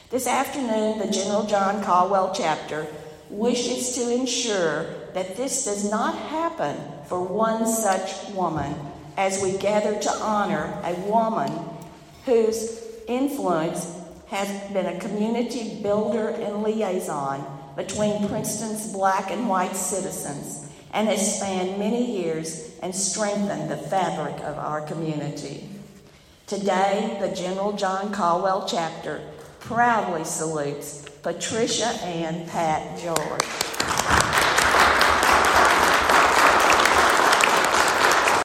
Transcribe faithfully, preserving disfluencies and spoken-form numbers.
This afternoon, the General John Caldwell chapter wishes to ensure that this does not happen for one such woman, as we gather to honor a woman whose influence has been a community builder and liaison between Princeton's black and white citizens, and has spanned many years and strengthened the fabric of our community. Today, the General John Caldwell chapter proudly salutes Patricia Ann Pat George.